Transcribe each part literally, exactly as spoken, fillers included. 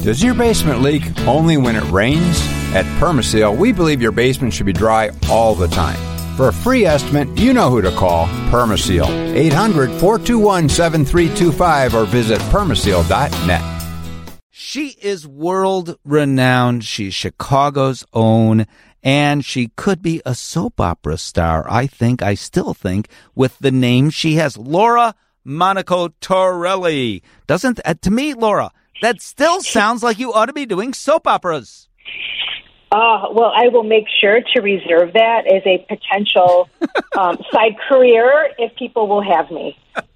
Does your basement leak only when it rains? At Permaseal, we believe your basement should be dry all the time. For a free estimate, you know who to call. Permaseal. eight hundred, four two one, seven three two five or visit permaseal dot net. She is world-renowned. She's Chicago's own, and she could be a soap opera star, I think, I still think, with the name she has. Laura Monaco Torelli. Doesn't, uh, to me, Laura, that still sounds like you ought to be doing soap operas. Uh, well, I will make sure to reserve that as a potential um, side career if people will have me.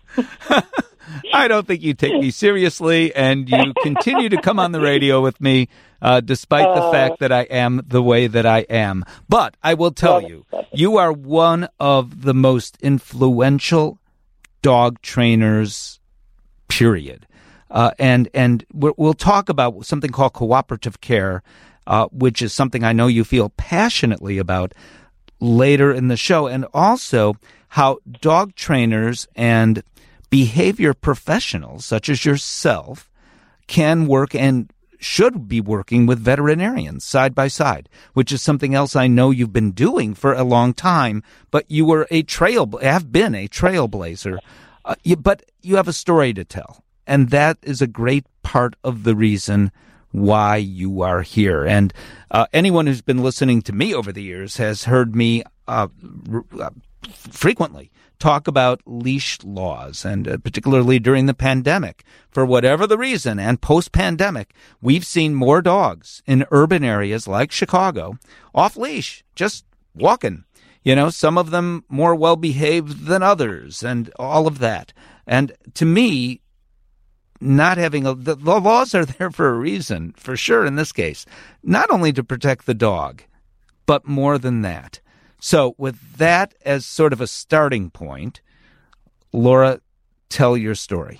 I don't think you take me seriously, and you continue to come on the radio with me, uh, despite the uh, fact that I am the way that I am. But I will tell you, you are one of the most influential dog trainers, period. Uh, and and we'll talk about something called cooperative care, uh, which is something I know you feel passionately about later in the show, and also how dog trainers and behavior professionals such as yourself can work and should be working with veterinarians side by side, which is something else I know you've been doing for a long time, but you were a trail, have been a trailblazer, uh, you, but you have a story to tell. And that is a great part of the reason why you are here. And uh, anyone who's been listening to me over the years has heard me uh, r- frequently talk about leash laws, and uh, particularly during the pandemic. For whatever the reason, and post-pandemic, we've seen more dogs in urban areas like Chicago off-leash, just walking. You know, some of them more well-behaved than others, and all of that. And to me, not having a, the, the laws are there for a reason, for sure in this case, not only to protect the dog, but more than that. So with that as sort of a starting point, Laura, tell your story.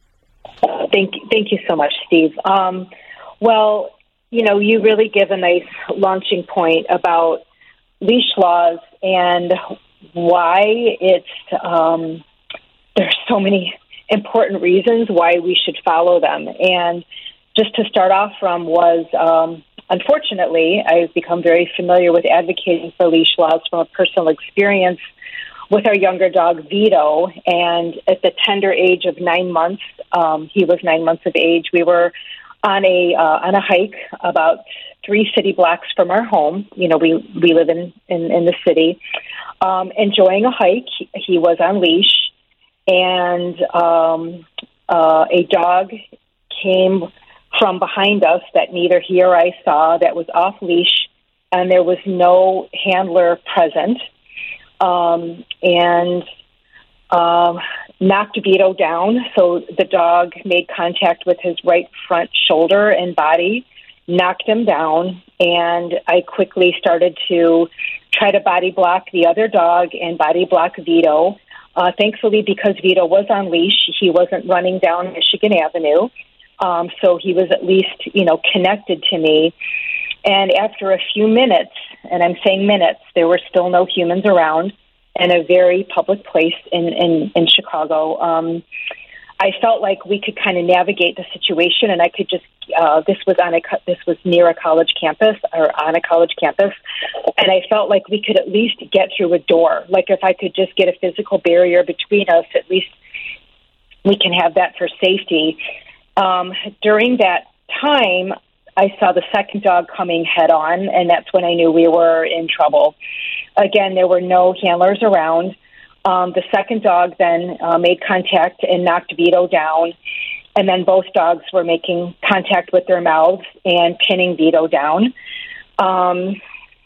Thank you, thank you so much, Steve. Um, well, you know, you really give a nice launching point about leash laws and why it's, um, there's so many important reasons why we should follow them. And just to start off from was, um, unfortunately, I've become very familiar with advocating for leash laws from a personal experience with our younger dog, Vito. And at the tender age of nine months, um, he was nine months of age, we were on a uh, on a hike about three city blocks from our home. You know, we, we live in, in, in the city, um, enjoying a hike. He was on leash. And um, uh, a dog came from behind us that neither he or I saw, that was off leash, and there was no handler present, um, and um, knocked Vito down. So the dog made contact with his right front shoulder and body, knocked him down, and I quickly started to try to body block the other dog and body block Vito. Uh, thankfully, because Vito was on leash, he wasn't running down Michigan Avenue, um, so he was at least, you know, connected to me. And after a few minutes, and I'm saying minutes, there were still no humans around in a very public place in, in, in Chicago. Um, I felt like we could kind of navigate the situation, and I could just, uh, this was on a, this was near a college campus, or on a college campus, and I felt like we could at least get through a door. Like if I could just get a physical barrier between us, at least we can have that for safety. Um, during that time, I saw the second dog coming head on, and that's when I knew we were in trouble. Again, there were no handlers around. Um, the second dog then uh, made contact and knocked Vito down, and then both dogs were making contact with their mouths and pinning Vito down. Um,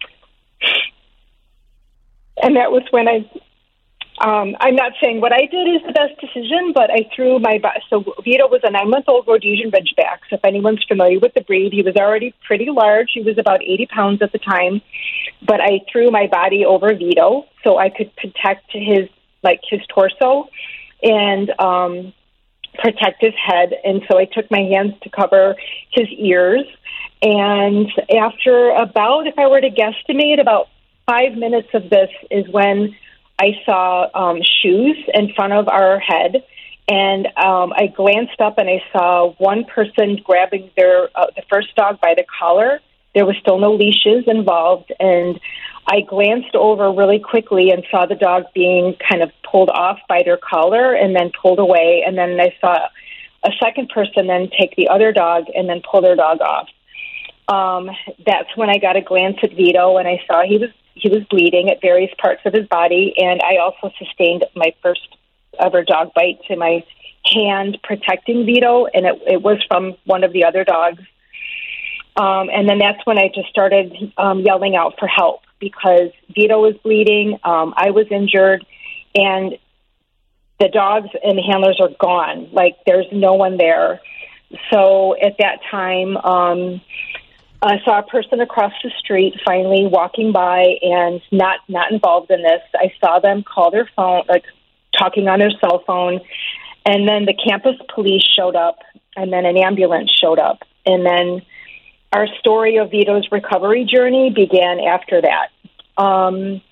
and that was when I, um, I'm not saying what I did is the best decision, but I threw my, so Vito was a nine-month-old Rhodesian Ridgeback. So if anyone's familiar with the breed, he was already pretty large. He was about eighty pounds at the time. But I threw my body over Vito so I could protect his, like his torso and um, protect his head. And so I took my hands to cover his ears. And after about, if I were to guesstimate, about five minutes of this is when I saw um, shoes in front of our head. And um, I glanced up and I saw one person grabbing their uh, the first dog by the collar. There was still no leashes involved, and I glanced over really quickly and saw the dog being kind of pulled off by their collar and then pulled away. And then I saw a second person then take the other dog and then pull their dog off. Um, that's when I got a glance at Vito, and I saw he was he was bleeding at various parts of his body, and I also sustained my first ever dog bite to my hand protecting Vito, and it, it was from one of the other dogs. Um, and then that's when I just started um, yelling out for help because Vito was bleeding, um, I was injured, and the dogs and the handlers are gone. Like, there's no one there. So at that time, um, I saw a person across the street finally walking by and not, not involved in this. I saw them call their phone, like talking on their cell phone, and then the campus police showed up, and then an ambulance showed up. And then our story of Vito's recovery journey began after that. Um,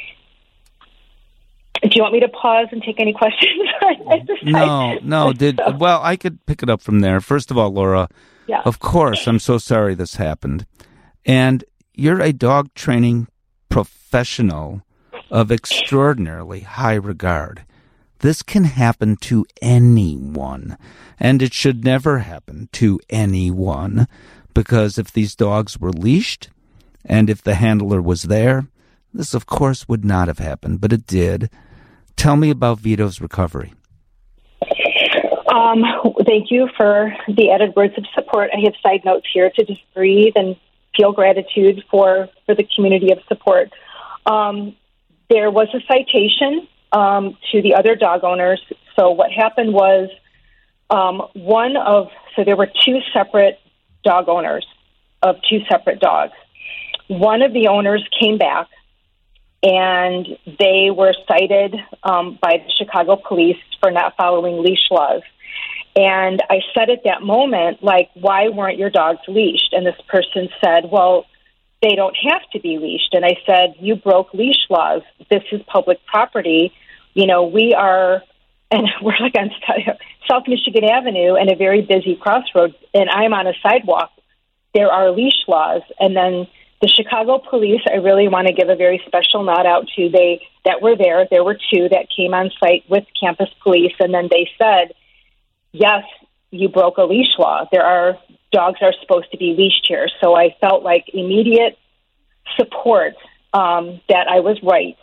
do you want me to pause and take any questions? no, no. Did so. Well, I could pick it up from there. First of all, Laura, yeah. Of course, I'm so sorry this happened. And you're a dog training professional of extraordinarily high regard. This can happen to anyone, and it should never happen to anyone, because if these dogs were leashed and if the handler was there, this, of course, would not have happened, but it did. Tell me about Vito's recovery. Um, thank you for the added words of support. I have side notes here to just breathe and feel gratitude for, for the community of support. Um, there was a citation um, to the other dog owners. So what happened was um, one of, so there were two separate dog owners of two separate dogs. One of the owners came back, and they were cited um, by the Chicago police for not following leash laws. And I said at that moment, like, why weren't your dogs leashed? And this person said, well, they don't have to be leashed. And I said, you broke leash laws. This is public property. You know, we are, and we're like on South Michigan Avenue and a very busy crossroads, and I'm on a sidewalk. There are leash laws. And then the Chicago police, I really want to give a very special nod out to they that were there. There were two that came on site with campus police, and then they said, yes, you broke a leash law. There are dogs are supposed to be leashed here. So I felt like immediate support um, that I was right.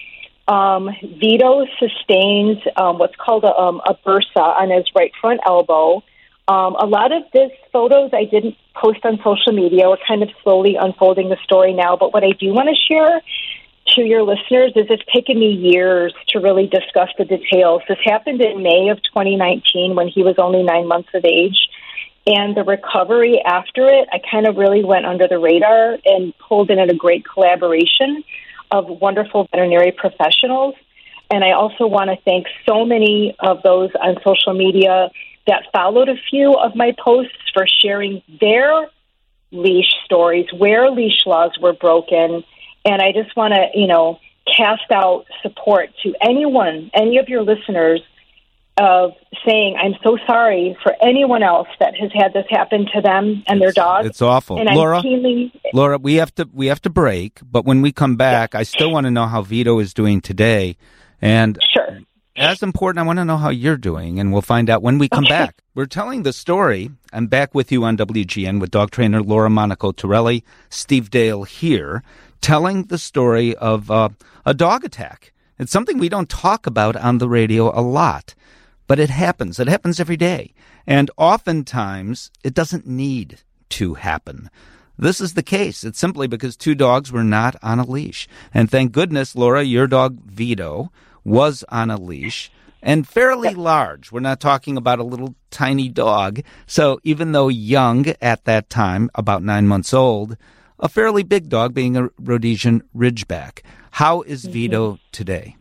Um, Vito sustained um, what's called a, um, a bursa on his right front elbow. Um, a lot of this photos I didn't post on social media. We're kind of slowly unfolding the story now. But what I do want to share to your listeners is it's taken me years to really discuss the details. This happened in May of twenty nineteen when he was only nine months of age. And the recovery after it, I kind of really went under the radar and pulled in at a great collaboration of wonderful veterinary professionals. And I also want to thank so many of those on social media that followed a few of my posts for sharing their leash stories, where leash laws were broken. And I just want to, you know, cast out support to anyone, any of your listeners, of saying, I'm so sorry for anyone else that has had this happen to them and their dogs. It's awful. And Laura, I'm keenly... Laura, we have to we have to break, but when we come back, yeah. I still want to know how Vito is doing today. And sure. As important, I want to know how you're doing, and we'll find out when we come okay. back. We're telling the story. I'm back with you on W G N with dog trainer Laura Monaco Torelli, Steve Dale here, telling the story of uh, a dog attack. It's something we don't talk about on the radio a lot, but it happens. It happens every day. And oftentimes, it doesn't need to happen. This is the case. It's simply because two dogs were not on a leash. And thank goodness, Laura, your dog Vito was on a leash and fairly large. We're not talking about a little tiny dog. So even though young at that time, about nine months old, a fairly big dog being a Rhodesian Ridgeback. How is mm-hmm. Vito today?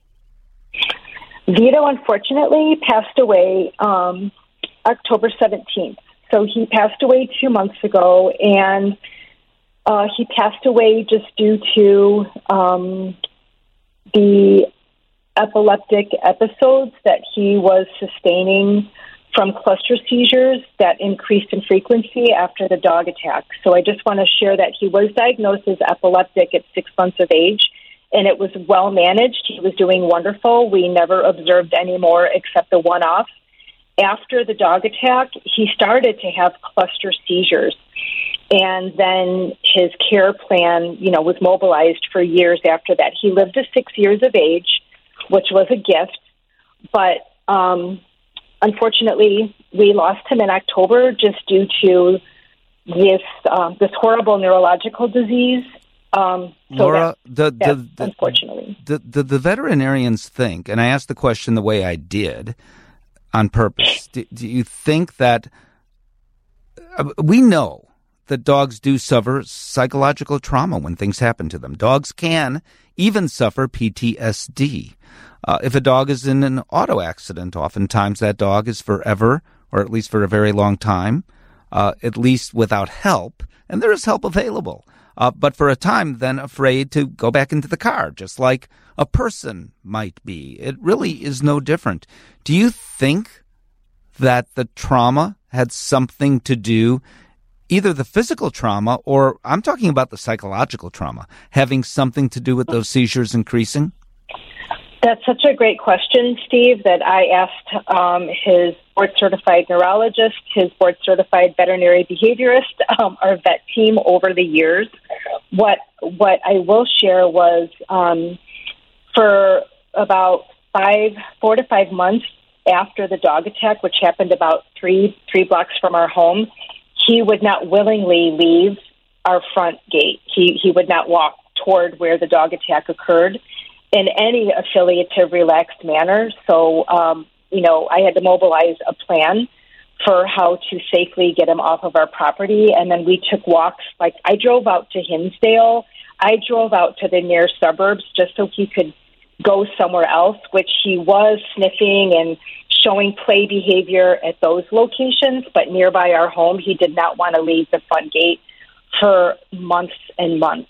Vito, unfortunately, passed away um, October seventeenth. So he passed away two months ago, and uh, he passed away just due to um, the epileptic episodes that he was sustaining from cluster seizures that increased in frequency after the dog attack. So I just want to share that he was diagnosed as epileptic at six months of age, and it was well managed. He was doing wonderful. We never observed any more except the one-off. After the dog attack, he started to have cluster seizures. And then his care plan, you know, was mobilized for years after that. He lived to six years of age, which was a gift. But um, unfortunately, we lost him in October just due to this uh, this horrible neurological disease. Um, so Laura, that, the, the, the, unfortunately. The, the, the veterinarians think, and I asked the question the way I did on purpose, do, do you think that uh, we know that dogs do suffer psychological trauma when things happen to them. Dogs can even suffer P T S D. Uh, if a dog is in an auto accident, oftentimes that dog is forever, or at least for a very long time, uh, at least without help, and there is help available. Uh, but for a time, then afraid to go back into the car, just like a person might be. It really is no different. Do you think that the trauma had something to do, either the physical trauma or I'm talking about the psychological trauma, having something to do with those seizures increasing? That's such a great question, Steve, that I asked um, his board-certified neurologist, his board-certified veterinary behaviorist, um, our vet team over the years. What what I will share was um, for about five, four to five months after the dog attack, which happened about three three blocks from our home, he would not willingly leave our front gate. He he would not walk toward where the dog attack occurred in any affiliative, relaxed manner. So, um, you know, I had to mobilize a plan for how to safely get him off of our property. And then we took walks. Like, I drove out to Hinsdale. I drove out to the near suburbs just so he could go somewhere else, which he was sniffing and showing play behavior at those locations. But nearby our home, he did not want to leave the front gate for months and months.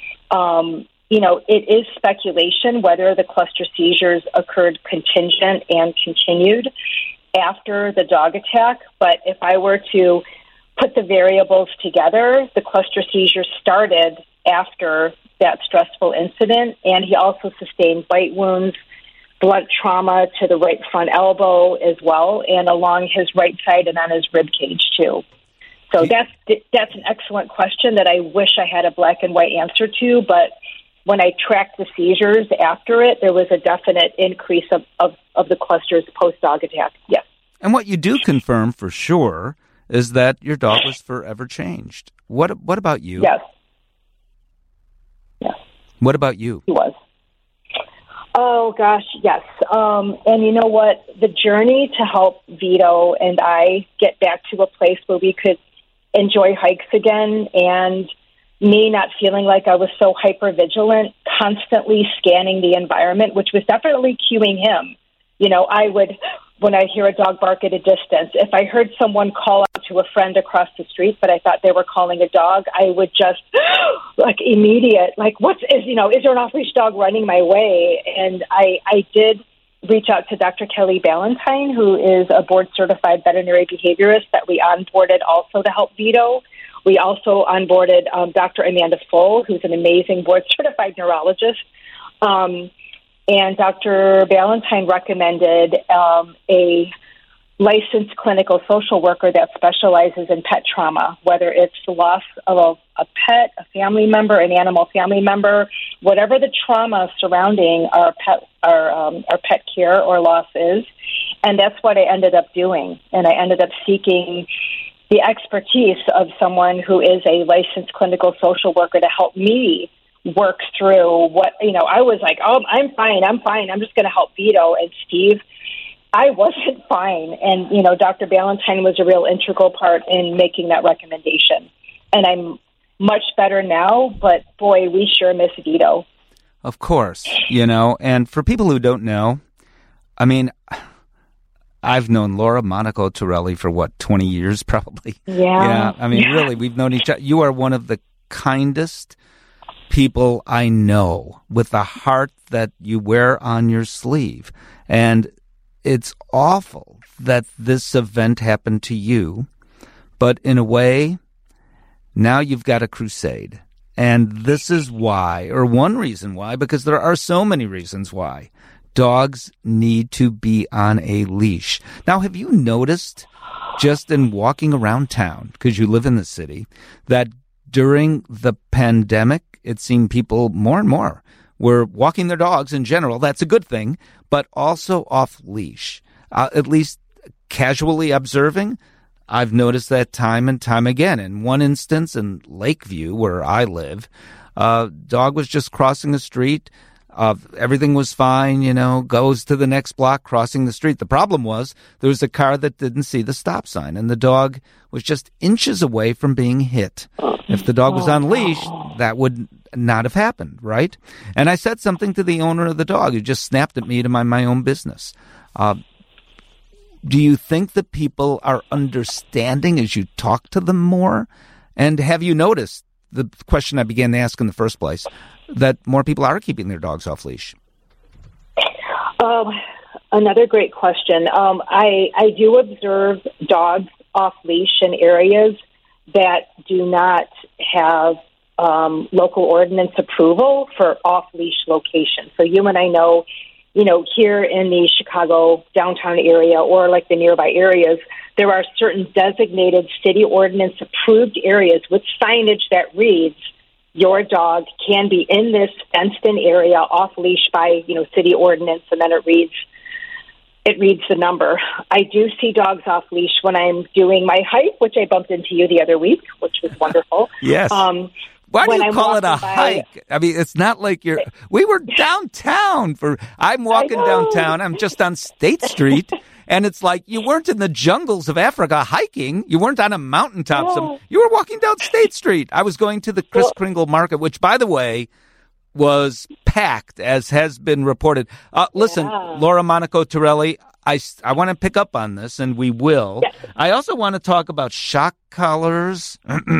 Um, You know, it is speculation whether the cluster seizures occurred contingent and continued after the dog attack. But if I were to put the variables together, the cluster seizures started after that stressful incident, and he also sustained bite wounds, blunt trauma to the right front elbow as well, and along his right side and on his rib cage too. So that's that's an excellent question that I wish I had a black and white answer to, but when I tracked the seizures after it, there was a definite increase of, of, of the clusters post-dog attack, yes. And what you do confirm for sure is that your dog was forever changed. What What about you? Yes. Yes. What about you? He was. Oh, gosh, yes. Um, and you know what? The journey to help Vito and I get back to a place where we could enjoy hikes again, and me not feeling like I was so hyper-vigilant, constantly scanning the environment, which was definitely cueing him. You know, I would, when I hear a dog bark at a distance, if I heard someone call out to a friend across the street, but I thought they were calling a dog, I would just, like, immediate, like, what's, is, you know, is there an off-leash dog running my way? And I, I did reach out to Doctor Kelly Ballantyne, who is a board-certified veterinary behaviorist that we onboarded also to help Vito. We also onboarded um, Doctor Amanda Full, who's an amazing board-certified neurologist. Um, and Doctor Ballantyne recommended um, a licensed clinical social worker that specializes in pet trauma, whether it's the loss of a, a pet, a family member, an animal family member, whatever the trauma surrounding our pet, our, um, our pet care or loss is. And that's what I ended up doing. And I ended up seeking the expertise of someone who is a licensed clinical social worker to help me work through what, you know, I was like, oh, I'm fine, I'm fine, I'm just going to help Vito. And Steve, I wasn't fine. And, you know, Doctor Ballantyne was a real integral part in making that recommendation. And I'm much better now, but boy, we sure miss Vito. Of course, you know, and for people who don't know, I mean, I've known Laura Monaco Torelli for, what, twenty years probably? Yeah. Yeah, I mean, yeah. really, we've known each other. You are one of the kindest, people I know with the heart that you wear on your sleeve. And it's awful that this event happened to you, but in a way, now you've got a crusade. And this is why, or one reason why, because there are so many reasons why, dogs need to be on a leash. Now, have you noticed, just in walking around town, because you live in the city, that during the pandemic, it seemed people more and more were walking their dogs in general. That's a good thing, but also off leash, uh, at least casually observing. I've noticed that time and time again. In one instance in Lakeview, where I live, a uh, dog was just crossing the street. Uh, everything was fine, you know, goes to the next block, crossing the street. The problem was there was a car that didn't see the stop sign, and the dog was just inches away from being hit. If the dog was on leash, that would not have happened, right? And I said something to the owner of the dog, who just snapped at me to mind my own business. Uh, do you think that people are understanding as you talk to them more? And have you noticed, the question I began to ask in the first place, that more people are keeping their dogs off leash? Um, another great question. Um, I, I do observe dogs off leash in areas that do not have um, local ordinance approval for off-leash locations. So you and I know, you know, here in the Chicago downtown area or like the nearby areas, there are certain designated city ordinance approved areas with signage that reads, your dog can be in this fenced-in area off-leash by, you know, city ordinance, and then it reads it reads the number. I do see dogs off-leash when I'm doing my hike, which I bumped into you the other week, which was wonderful. Yes. Um, Why do you I'm call it a by, hike? I mean, it's not like you're... We were downtown for... I'm walking downtown. I'm just on State Street. And it's like you weren't in the jungles of Africa hiking. You weren't on a mountaintop. No. Some, you were walking down State Street. I was going to the Kris well, Kringle Market, which, by the way, was packed, as has been reported. Uh, listen, yeah. Laura Monaco Torelli, I, I want to pick up on this, and we will. Yes. I also want to talk about shock collars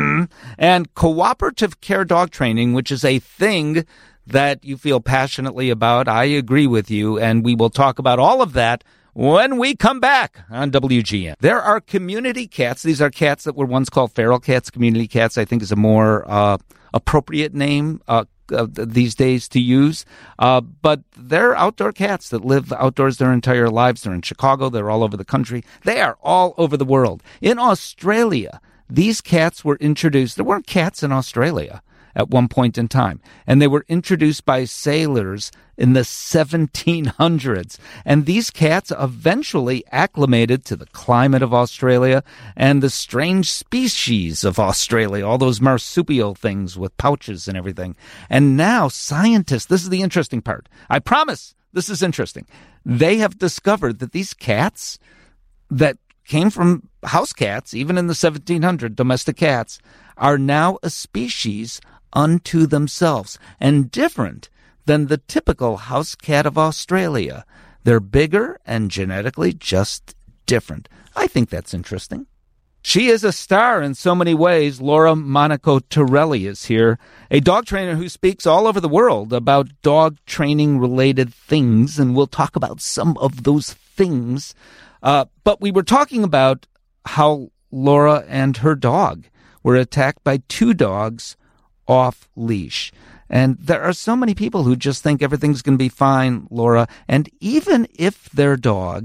and cooperative care dog training, which is a thing that you feel passionately about. I agree with you, and we will talk about all of that when we come back on W G N. There are community cats. These are cats that were once called feral cats. Community cats, I think, is a more uh, appropriate name uh, uh, these days to use. Uh, but they're outdoor cats that live outdoors their entire lives. They're in Chicago. They're all over the country. They are all over the world. In Australia, these cats were introduced. There weren't cats in Australia at one point in time. And they were introduced by sailors in the seventeen hundreds. And these cats eventually acclimated to the climate of Australia and the strange species of Australia, all those marsupial things with pouches and everything. And now scientists, this is the interesting part. I promise this is interesting. They have discovered that these cats that came from house cats, even in the seventeen hundreds, domestic cats, are now a species unto themselves and different than the typical house cat of Australia. They're bigger and genetically just different. I think that's interesting. She is a star in so many ways. Laura Monaco Torelli is here, a dog trainer who speaks all over the world about dog training-related things, and we'll talk about some of those things. Uh, but we were talking about how Laura and her dog were attacked by two dogs off leash. And there are so many people who just think everything's going to be fine, Laura. And even if their dog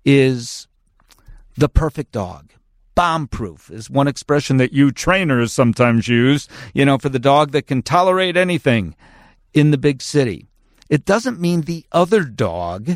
is the perfect dog, bomb-proof is one expression that you trainers sometimes use, you know, for the dog that can tolerate anything in the big city. It doesn't mean the other dog,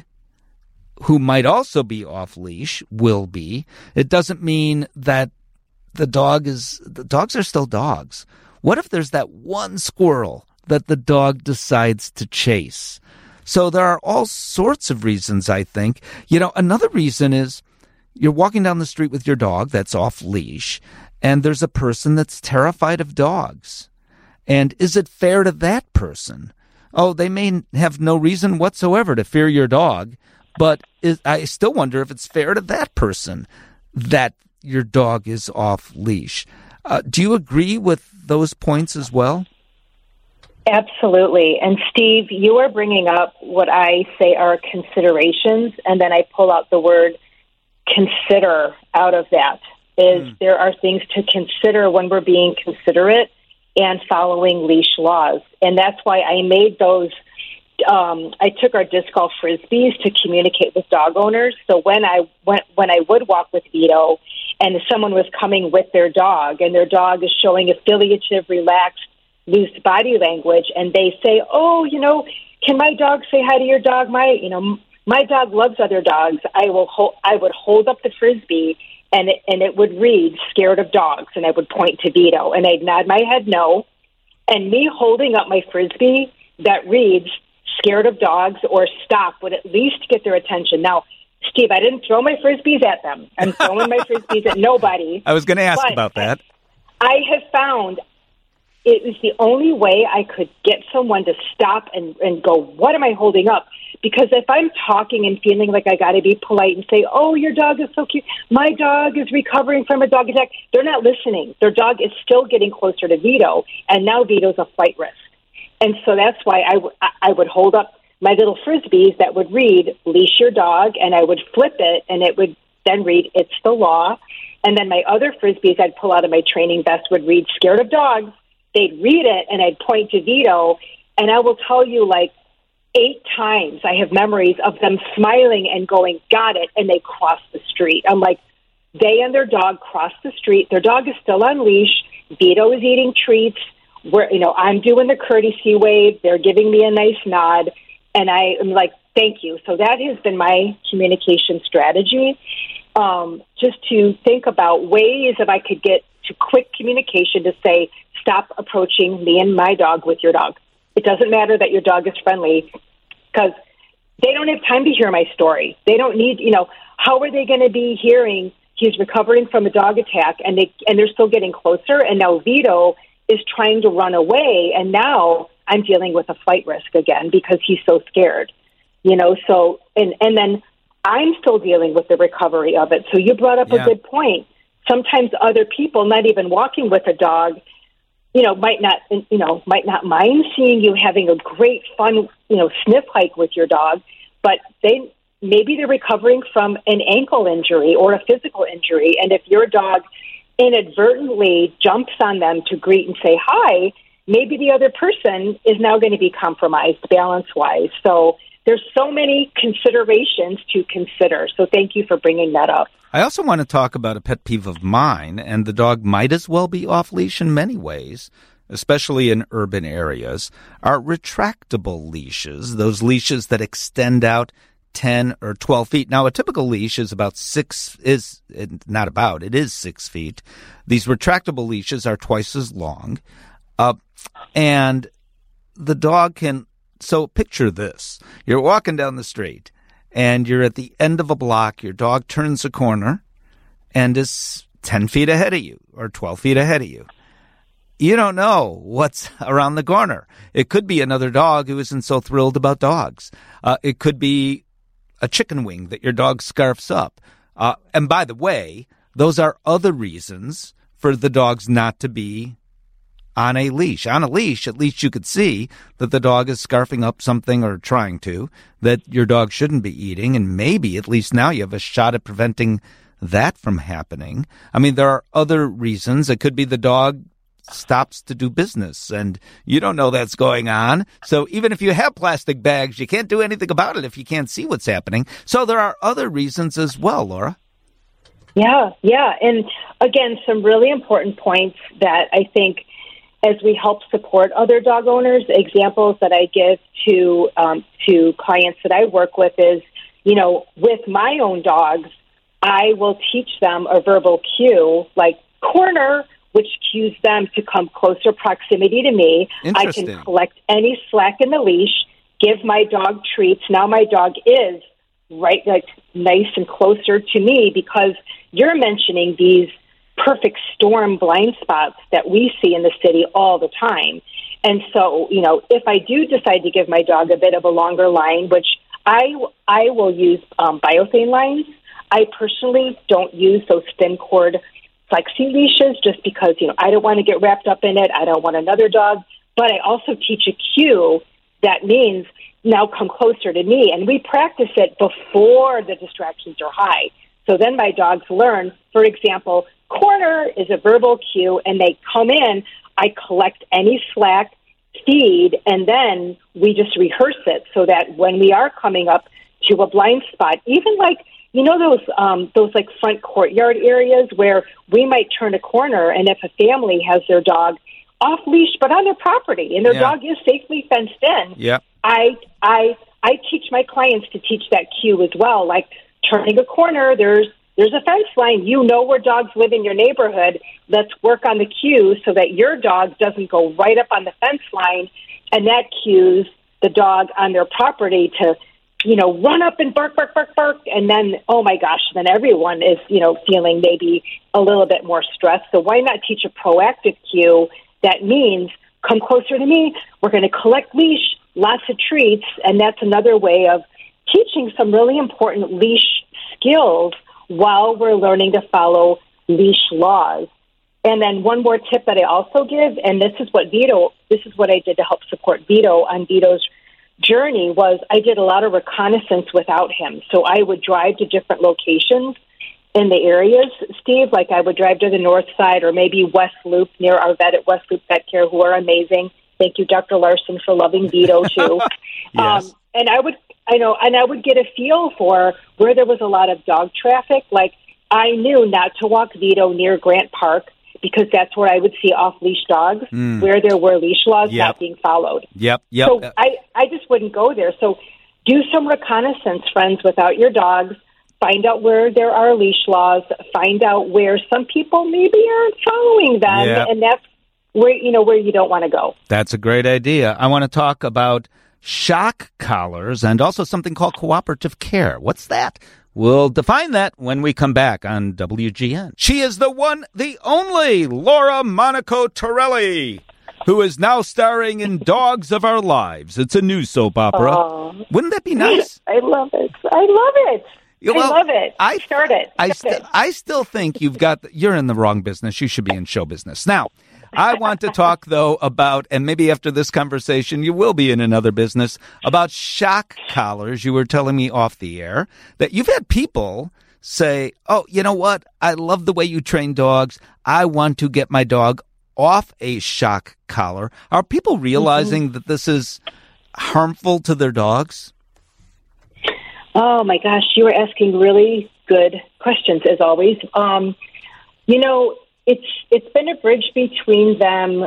who might also be off leash, will be. It doesn't mean that the dog is, the dogs are still dogs. What if there's that one squirrel that the dog decides to chase? So there are all sorts of reasons, I think. You know, another reason is you're walking down the street with your dog that's off leash, and there's a person that's terrified of dogs. And is it fair to that person? Oh, they may have no reason whatsoever to fear your dog, but is, I still wonder if it's fair to that person that your dog is off leash. Uh, do you agree with those points as well? Absolutely. And Steve, you are bringing up what I say are considerations, and then I pull out the word consider out of that. Is mm. there are things to consider when we're being considerate and following leash laws. And that's why I made those, um, I took our disc golf Frisbees to communicate with dog owners. So when I went, when I would walk with Vito and someone was coming with their dog and their dog is showing affiliative, relaxed, loose body language, and they say, oh, you know, can my dog say hi to your dog? My, you know, my dog loves other dogs. I will hold, I would hold up the Frisbee and it, and it would read scared of dogs. And I would point to Vito and I'd nod my head no. And me holding up my Frisbee that reads scared of dogs or stop would at least get their attention. Now, Steve, I didn't throw my Frisbees at them. I'm throwing my Frisbees at nobody. I was going to ask about that. I have found it was the only way I could get someone to stop and, and go, what am I holding up? Because if I'm talking and feeling like I got to be polite and say, oh, your dog is so cute, my dog is recovering from a dog attack, they're not listening. Their dog is still getting closer to Vito, and now Vito's a flight risk. And so that's why I, w- I would hold up my little Frisbees that would read, leash your dog, and I would flip it, and it would then read, it's the law. And then my other Frisbees I'd pull out of my training vest would read, scared of dogs. They'd read it, and I'd point to Vito, and I will tell you, like, eight times I have memories of them smiling and going, got it, and they crossed the street. I'm like, they and their dog crossed the street. Their dog is still on leash. Vito is eating treats. We're, you know, I'm doing the courtesy wave. They're giving me a nice nod, and I am like, thank you. So that has been my communication strategy, um, just to think about ways if I could get to quick communication to say, stop approaching me and my dog with your dog. It doesn't matter that your dog is friendly because they don't have time to hear my story. They don't need, you know, how are they going to be hearing he's recovering from a dog attack and they and they're still getting closer, and now Vito is trying to run away, and now I'm dealing with a flight risk again because he's so scared, you know, so and, and then I'm still dealing with the recovery of it. So you brought up yeah. a good point. Sometimes other people, not even walking with a dog, you know, might not, you know, might not mind seeing you having a great fun, you know, sniff hike with your dog, but they maybe they're recovering from an ankle injury or a physical injury, and if your dog inadvertently jumps on them to greet and say hi, maybe the other person is now going to be compromised balance-wise. So there's so many considerations to consider. So thank you for bringing that up. I also want to talk about a pet peeve of mine, and the dog might as well be off-leash in many ways, especially in urban areas, are retractable leashes, those leashes that extend out ten or twelve feet. Now, a typical leash is about six, is not about, it is six feet. These retractable leashes are twice as long, uh, and the dog can, so picture this. You're walking down the street, and you're at the end of a block, your dog turns a corner and is ten feet ahead of you or twelve feet ahead of you. You don't know what's around the corner. It could be another dog who isn't so thrilled about dogs. Uh, it could be a chicken wing that your dog scarfs up. Uh, and by the way, those are other reasons for the dogs not to be on a leash. On a leash, at least you could see that the dog is scarfing up something or trying to that your dog shouldn't be eating, and maybe at least now you have a shot at preventing that from happening. I mean, there are other reasons. It could be the dog stops to do business, and you don't know that's going on. So even if you have plastic bags, you can't do anything about it if you can't see what's happening. So there are other reasons as well, Laura. Yeah, yeah. And again, some really important points that I think as we help support other dog owners, examples that I give to um, to clients that I work with is, you know, with my own dogs, I will teach them a verbal cue like corner, which cues them to come closer proximity to me. I can collect any slack in the leash, give my dog treats. Now my dog is right, like nice and closer to me because you're mentioning these perfect storm blind spots that we see in the city all the time. And so, you know, if I do decide to give my dog a bit of a longer line, which I, I will use um, biothane lines, I personally don't use those thin cord flexi leashes just because, you know, I don't want to get wrapped up in it. I don't want another dog but I also teach a cue that means now come closer to me. And we practice it before the distractions are high. So then my dogs learn, for example, corner is a verbal cue, and they come in, I collect any slack, feed, and then we just rehearse it so that when we are coming up to a blind spot, even like, you know, those um, those like front courtyard areas where we might turn a corner, and if a family has their dog off leash but on their property, and their yeah. dog is safely fenced in, yeah. I I I teach my clients to teach that cue as well. Like turning a corner, there's there's a fence line. You know where dogs live in your neighborhood. Let's work on the cue so that your dog doesn't go right up on the fence line, and that cues the dog on their property to, you know, run up and bark, bark, bark, bark, and then, oh my gosh, then everyone is, you know, feeling maybe a little bit more stressed. So why not teach a proactive cue that means come closer to me, we're going to collect leash, lots of treats, and that's another way of teaching some really important leash skills while we're learning to follow leash laws. And then one more tip that I also give, and this is what Vito, this is what I did to help support Vito on Vito's journey, was I did a lot of reconnaissance without him. So I would drive to different locations in the areas, Steve, like I would drive to the north side or maybe West Loop near our vet at West Loop Vet Care, who are amazing. Thank you, Doctor Larson, for loving Vito too. Yes. Um, and I would, I know, and I would get a feel for where there was a lot of dog traffic. Like I knew not to walk Vito near Grant Park because that's where I would see off-leash dogs, mm. where there were leash laws yep. not being followed. Yep, yep. So I, I just wouldn't go there. So do some reconnaissance, friends, without your dogs. Find out where there are leash laws. Find out where some people maybe aren't following them, yep. and that's where, you know, where you don't want to go. That's a great idea. I want to talk about shock collars and also something called cooperative care. What's that? We'll define that when we come back on W G N. She is the one, the only Laura Monaco Torelli, who is now starring in Dogs of Our Lives. It's a new soap opera. Aww. Wouldn't that be nice? I love it. I love it. Well, I love it. I start it. I, st- I still think you've got the, you're in the wrong business. You should be in show business. Now, I want to talk, though, about, and maybe after this conversation, you will be in another business, about shock collars. You were telling me off the air that you've had people say, oh, you know what? I love the way you train dogs. I want to get my dog off a shock collar. Are people realizing mm-hmm. that this is harmful to their dogs? Oh, my gosh. You are asking really good questions, as always. Um, you know, It's it's been a bridge between them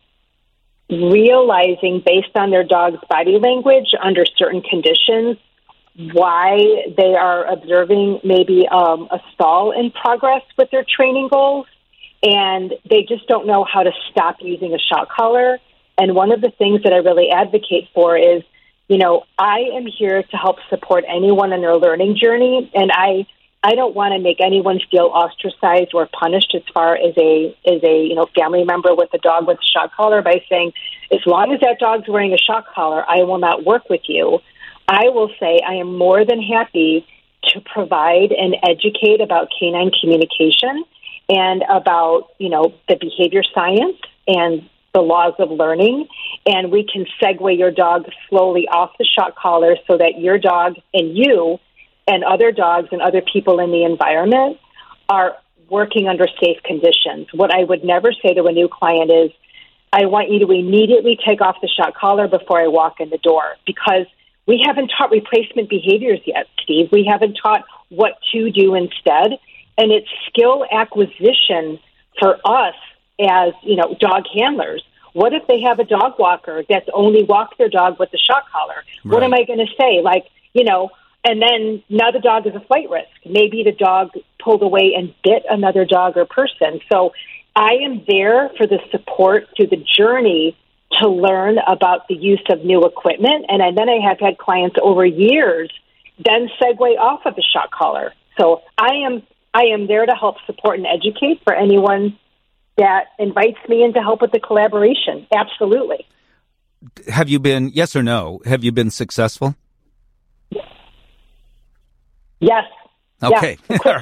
realizing, based on their dog's body language under certain conditions, why they are observing maybe um, a stall in progress with their training goals, and they just don't know how to stop using a shock collar. And one of the things that I really advocate for is, you know, I am here to help support anyone in their learning journey, and I I don't want to make anyone feel ostracized or punished as far as a as a you know family member with a dog with a shock collar by saying, as long as that dog's wearing a shock collar, I will not work with you. I will say I am more than happy to provide and educate about canine communication and about you know the behavior science and the laws of learning, and we can segue your dog slowly off the shock collar so that your dog and you and other dogs and other people in the environment are working under safe conditions. What I would never say to a new client is, I want you to immediately take off the shock collar before I walk in the door, because we haven't taught replacement behaviors yet, Steve. We haven't taught what to do instead. And it's skill acquisition for us as, you know, dog handlers. What if they have a dog walker that's only walked their dog with the shock collar? Right. What am I going to say? Like, you know, and then now the dog is a flight risk. Maybe the dog pulled away and bit another dog or person. So I am there for the support through the journey to learn about the use of new equipment. And then I have had clients over years then segue off of the shock collar. So I am I am there to help support and educate for anyone that invites me in to help with the collaboration. Absolutely. Have you been, yes or no, have you been successful? Yes. Okay. Yes. All right.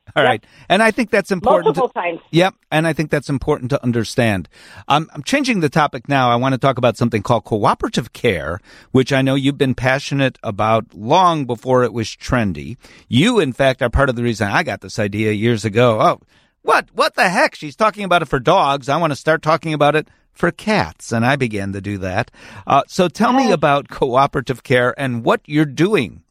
All right. Yep. And I think that's important. Multiple to, times. Yep. And I think that's important to understand. Um, I'm changing the topic now. I want to talk about something called cooperative care, which I know you've been passionate about long before it was trendy. You, in fact, are part of the reason I got this idea years ago. Oh, what? What the heck? She's talking about it for dogs. I want to start talking about it for cats. And I began to do that. Uh, so tell me about cooperative care and what you're doing.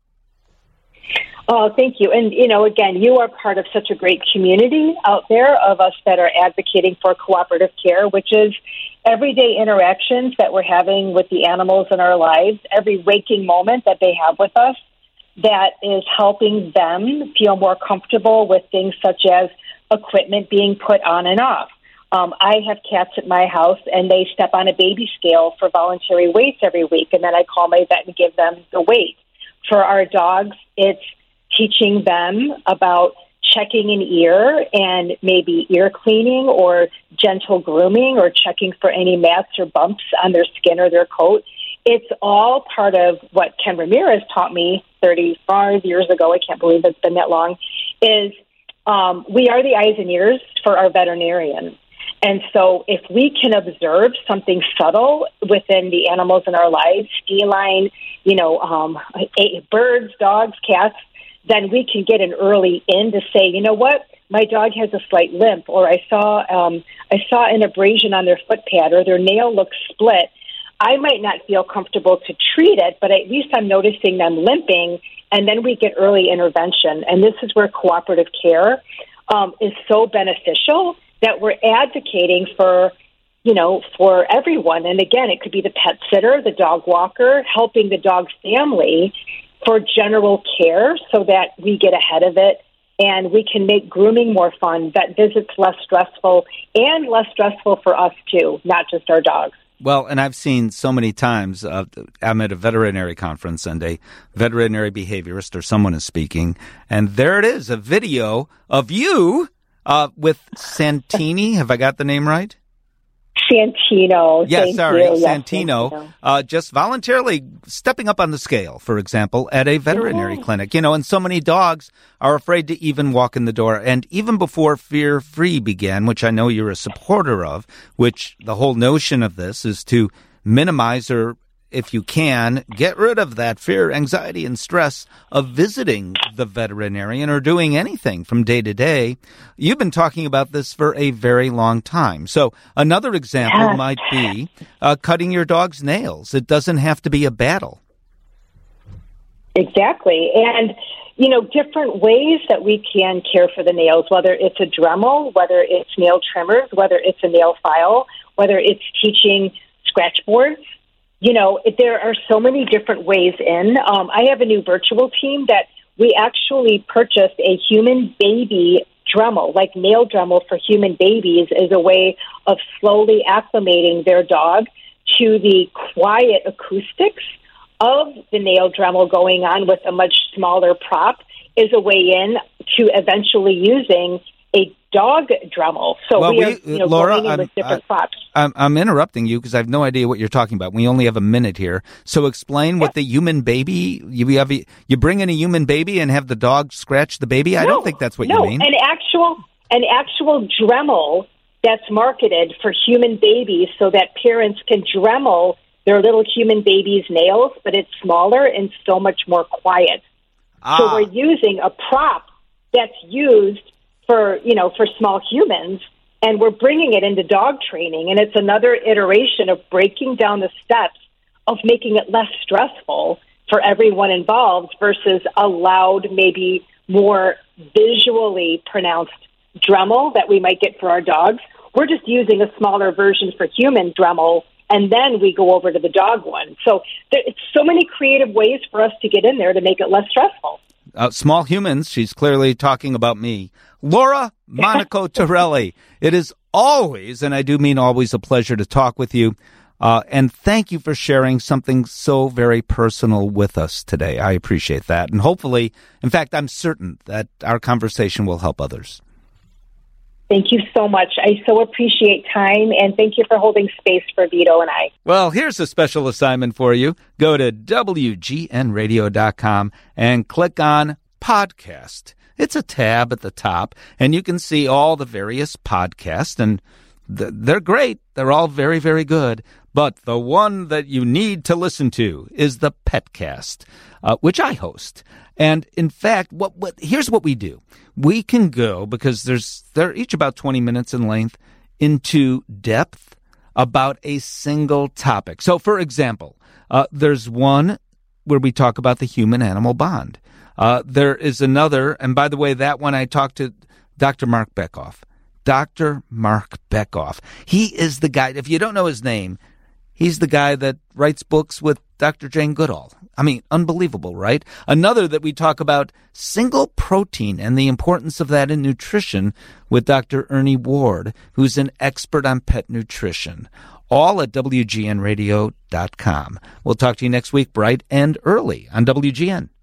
Oh, thank you. And, you know, again, you are part of such a great community out there of us that are advocating for cooperative care, which is everyday interactions that we're having with the animals in our lives, every waking moment that they have with us that is helping them feel more comfortable with things such as equipment being put on and off. Um, I have cats at my house, and they step on a baby scale for voluntary weights every week, and then I call my vet and give them the weight. For our dogs, it's teaching them about checking an ear and maybe ear cleaning or gentle grooming or checking for any mats or bumps on their skin or their coat. It's all part of what Ken Ramirez taught me thirty-five years ago. I can't believe it's been that long, is um, we are the eyes and ears for our veterinarian. And so if we can observe something subtle within the animals in our lives, feline, you know, um, birds, dogs, cats, then we can get an early in to say, you know what, my dog has a slight limp, or I saw um, I saw an abrasion on their foot pad, or their nail looks split. I might not feel comfortable to treat it, but at least I'm noticing them limping, and then we get early intervention. And this is where cooperative care um, is so beneficial that we're advocating for, you know, for everyone. And again, it could be the pet sitter, the dog walker, helping the dog's family for general care so that we get ahead of it and we can make grooming more fun, vet visits less stressful, and less stressful for us too, not just our dogs. Well, and I've seen so many times, uh, I'm at a veterinary conference and a veterinary behaviorist or someone is speaking, and there it is, a video of you uh, with Santini. Have I got the name right? Santino. Yes, Thank sorry, you. Yes, Santino. Santino. Uh, just voluntarily stepping up on the scale, for example, at a veterinary yeah. clinic. You know, and so many dogs are afraid to even walk in the door. And even before Fear Free began, which I know you're a supporter of, which the whole notion of this is to minimize or, if you can, get rid of that fear, anxiety, and stress of visiting the veterinarian or doing anything from day to day. You've been talking about this for a very long time. So another example yes. might be uh, cutting your dog's nails. It doesn't have to be a battle. Exactly. And, you know, different ways that we can care for the nails, whether it's a Dremel, whether it's nail trimmers, whether it's a nail file, whether it's teaching scratch boards. You know, there are so many different ways in. Um, I have a new virtual team that we actually purchased a human baby Dremel, like nail Dremel for human babies, as a way of slowly acclimating their dog to the quiet acoustics of the nail Dremel going on with a much smaller prop is a way in to eventually using a dog Dremel. So well, we are, we, you know, Laura, going in I'm, with different I, props. I'm, I'm interrupting you because I have no idea what you're talking about. We only have a minute here. So explain yeah. what the human baby, you have, a, you bring in a human baby and have the dog scratch the baby? I no, don't think that's what no, you mean. an actual, an actual Dremel that's marketed for human babies so that parents can Dremel their little human baby's nails, but it's smaller and so much more quiet. Ah. So we're using a prop that's used for, you know, for small humans, and we're bringing it into dog training, and it's another iteration of breaking down the steps of making it less stressful for everyone involved versus a loud, maybe more visually pronounced Dremel that we might get for our dogs. We're just using a smaller version for human Dremel, and then we go over to the dog one. So there, it's so many creative ways for us to get in there to make it less stressful. Uh, small humans, she's clearly talking about me. Laura Monaco Torelli, it is always, and I do mean always, a pleasure to talk with you. Uh, and thank you for sharing something so very personal with us today. I appreciate that. And hopefully, in fact, I'm certain that our conversation will help others. Thank you so much. I so appreciate time, and thank you for holding space for Vito and I. Well, here's a special assignment for you. Go to W G N radio dot com and click on podcast. It's a tab at the top, and you can see all the various podcasts, and th- they're great. They're all very, very good. But the one that you need to listen to is the Petcast, uh, which I host. And in fact, what, what here's what we do. We can go, because there's they're each about twenty minutes in length, into depth about a single topic. So, for example, uh, there's one where we talk about the human-animal bond. Uh, there is another, and by the way, that one I talked to Doctor Mark Bekoff. Doctor Mark Bekoff. He is the guy, if you don't know his name, he's the guy that writes books with Doctor Jane Goodall. I mean, unbelievable, right? Another that we talk about single protein and the importance of that in nutrition with Doctor Ernie Ward, who's an expert on pet nutrition. All at W G N radio dot com. We'll talk to you next week, bright and early on W G N.